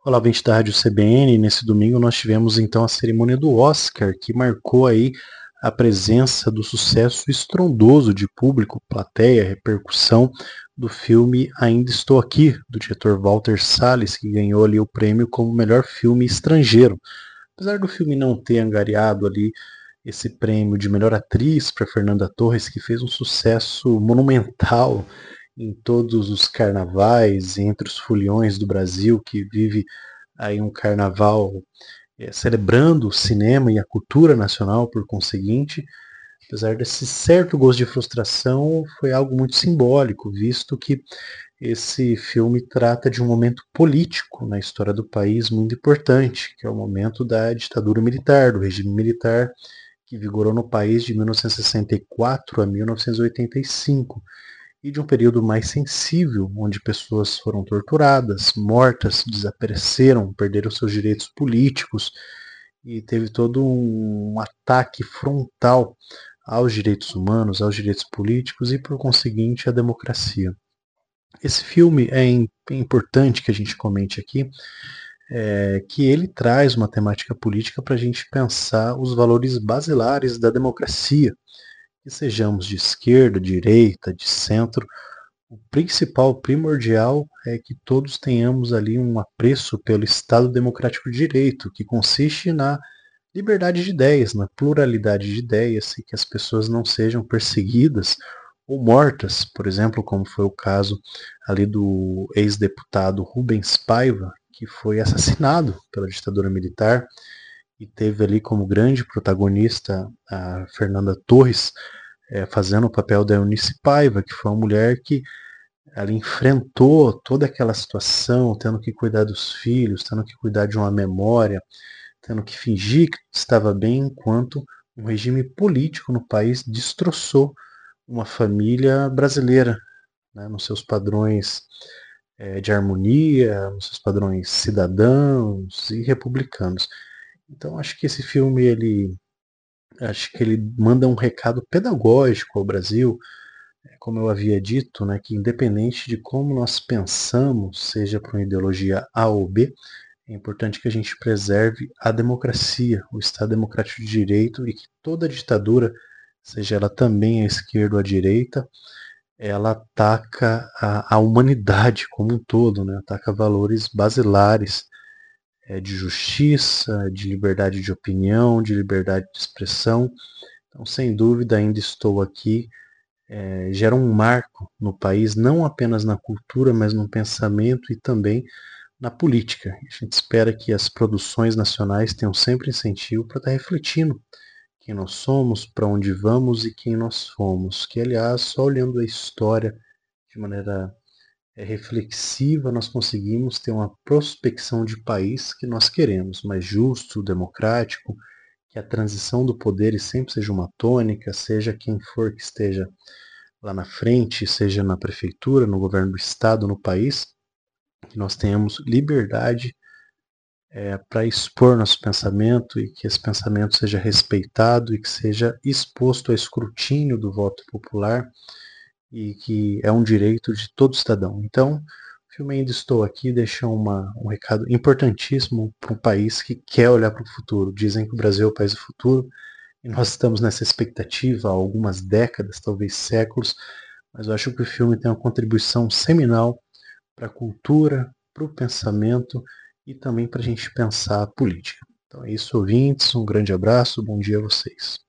Olá, ouvinte da Rádio CBN. Nesse domingo nós tivemos então a cerimônia do Oscar, que marcou aí a presença do sucesso estrondoso de público, plateia, repercussão do filme Ainda Estou Aqui, do diretor Walter Salles, que ganhou ali o prêmio como melhor filme estrangeiro. Apesar do filme não ter angariado ali esse prêmio de melhor atriz para Fernanda Torres, que fez um sucesso monumental em todos os carnavais, entre os foliões do Brasil, que vive aí um carnaval celebrando o cinema e a cultura nacional por conseguinte. Apesar desse certo gosto de frustração, foi algo muito simbólico, visto que esse filme trata de um momento político na história do país muito importante, que é o momento da ditadura militar, do regime militar, que vigorou no país de 1964 a 1985, e de um período mais sensível, onde pessoas foram torturadas, mortas, desapareceram, perderam seus direitos políticos, e teve todo um ataque frontal aos direitos humanos, aos direitos políticos e, por conseguinte, à democracia. Esse filme é importante que a gente comente aqui, que ele traz uma temática política para a gente pensar os valores basilares da democracia, que sejamos de esquerda, direita, de centro. O principal, primordial, é que todos tenhamos ali um apreço pelo Estado Democrático de Direito, que consiste na liberdade de ideias, na pluralidade de ideias, e que as pessoas não sejam perseguidas ou mortas, por exemplo, como foi o caso ali do ex-deputado Rubens Paiva, que foi assassinado pela ditadura militar e teve ali como grande protagonista a Fernanda Torres, fazendo o papel da Eunice Paiva, que foi uma mulher que ela enfrentou toda aquela situação, tendo que cuidar dos filhos, tendo que cuidar de uma memória, tendo que fingir que estava bem, enquanto um regime político no país destroçou uma família brasileira, né, nos seus padrões de harmonia, nos seus padrões cidadãos e republicanos. Então acho que esse filme acho que ele manda um recado pedagógico ao Brasil, como eu havia dito, né, que independente de como nós pensamos, seja para uma ideologia A ou B, é importante que a gente preserve a democracia, o Estado Democrático de Direito, e que toda ditadura, seja ela também à esquerda ou à direita, ela ataca a humanidade como um todo, né? Ataca valores basilares de justiça, de liberdade de opinião, de liberdade de expressão. Então, sem dúvida, Ainda Estou Aqui gera um marco no país, não apenas na cultura, mas no pensamento e também na política. A gente espera que as produções nacionais tenham sempre incentivo para estar refletindo quem nós somos, para onde vamos e quem nós fomos. Que, aliás, só olhando a história de maneira reflexiva, nós conseguimos ter uma prospecção de país que nós queremos, mais justo, democrático, que a transição do poder sempre seja uma tônica, seja quem for que esteja lá na frente, seja na prefeitura, no governo do estado, no país, que nós tenhamos liberdade para expor nosso pensamento e que esse pensamento seja respeitado e que seja exposto ao escrutínio do voto popular e que é um direito de todo cidadão. Então, o filme Ainda Estou Aqui deixa um recado importantíssimo para um país que quer olhar para o futuro. Dizem que o Brasil é o país do futuro e nós estamos nessa expectativa há algumas décadas, talvez séculos, mas eu acho que o filme tem uma contribuição seminal para a cultura, para o pensamento e também para a gente pensar a política. Então é isso, ouvintes. Um grande abraço, bom dia a vocês.